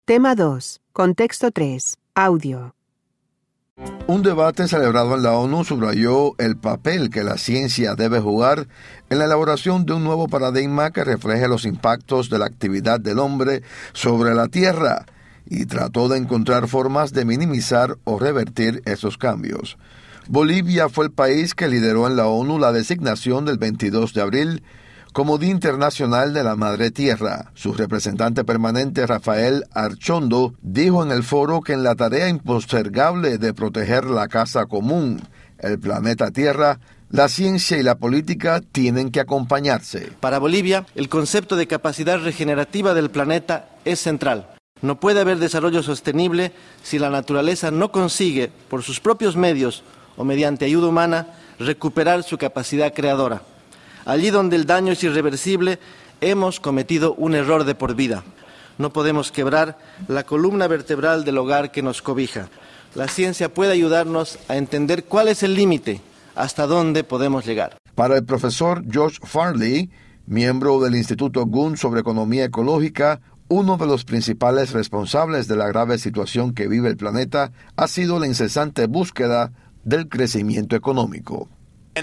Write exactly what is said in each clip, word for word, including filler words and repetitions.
Tema dos. Contexto tres. Audio. Un debate celebrado en la ONU subrayó el papel que la ciencia debe jugar en la elaboración de un nuevo paradigma que refleje los impactos de la actividad del hombre sobre la Tierra y trató de encontrar formas de minimizar o revertir esos cambios. Bolivia fue el país que lideró en la ONU la designación del veintidós de abril como Día Internacional de la Madre Tierra. Su representante permanente, Rafael Archondo, dijo en el foro que en la tarea impostergable de proteger la casa común, el planeta Tierra, la ciencia y la política tienen que acompañarse. Para Bolivia, el concepto de capacidad regenerativa del planeta es central. No puede haber desarrollo sostenible si la naturaleza no consigue, por sus propios medios o mediante ayuda humana, recuperar su capacidad creadora. Allí donde el daño es irreversible, hemos cometido un error de por vida. No podemos quebrar la columna vertebral del hogar que nos cobija. La ciencia puede ayudarnos a entender cuál es el límite, hasta dónde podemos llegar. Para el profesor George Farley, miembro del Instituto Gund sobre Economía Ecológica, uno de los principales responsables de la grave situación que vive el planeta ha sido la incesante búsqueda del crecimiento económico.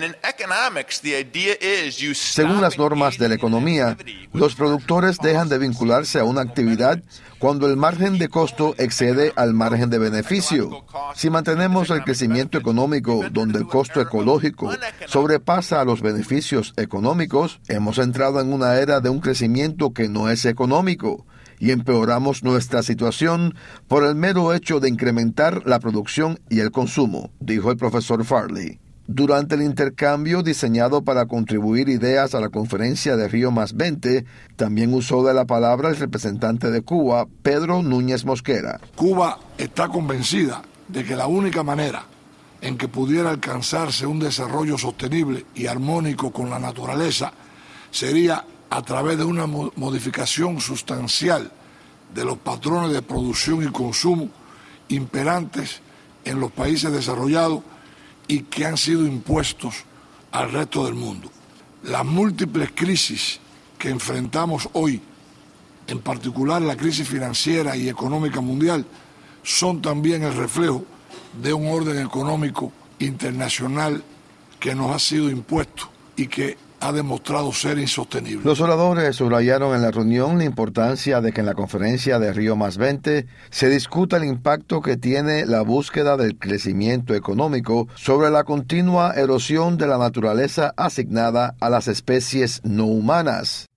Según las normas de la economía, los productores dejan de vincularse a una actividad cuando el margen de costo excede al margen de beneficio. Si mantenemos el crecimiento económico donde el costo ecológico sobrepasa a los beneficios económicos, hemos entrado en una era de un crecimiento que no es económico y empeoramos nuestra situación por el mero hecho de incrementar la producción y el consumo, dijo el profesor Farley. Durante el intercambio diseñado para contribuir ideas a la conferencia de Río más veinte, también usó de la palabra el representante de Cuba, Pedro Núñez Mosquera. Cuba está convencida de que la única manera en que pudiera alcanzarse un desarrollo sostenible y armónico con la naturaleza sería a través de una modificación sustancial de los patrones de producción y consumo imperantes en los países desarrollados y que han sido impuestos al resto del mundo. Las múltiples crisis que enfrentamos hoy, en particular la crisis financiera y económica mundial, son también el reflejo de un orden económico internacional que nos ha sido impuesto y que ha demostrado ser insostenible. Los oradores subrayaron en la reunión la importancia de que en la conferencia de Río más veinte se discuta el impacto que tiene la búsqueda del crecimiento económico sobre la continua erosión de la naturaleza asignada a las especies no humanas.